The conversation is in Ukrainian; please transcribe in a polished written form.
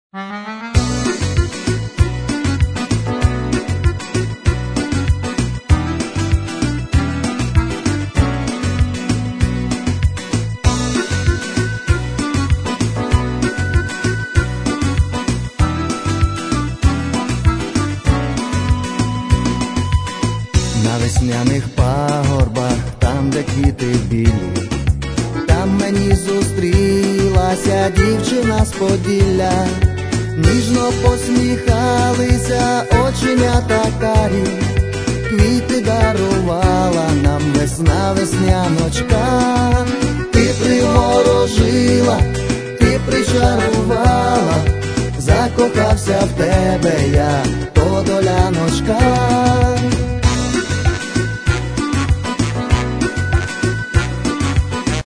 На весняних пагорбах, там, де квіти білі, там мені зустрілася дівчина з Поділля. Ніжно посміхалися оченята карі, квіти дарувала нам весна, весняночка. Ти приворожила, ти причарувала, закохався в тебе я, то доляночка.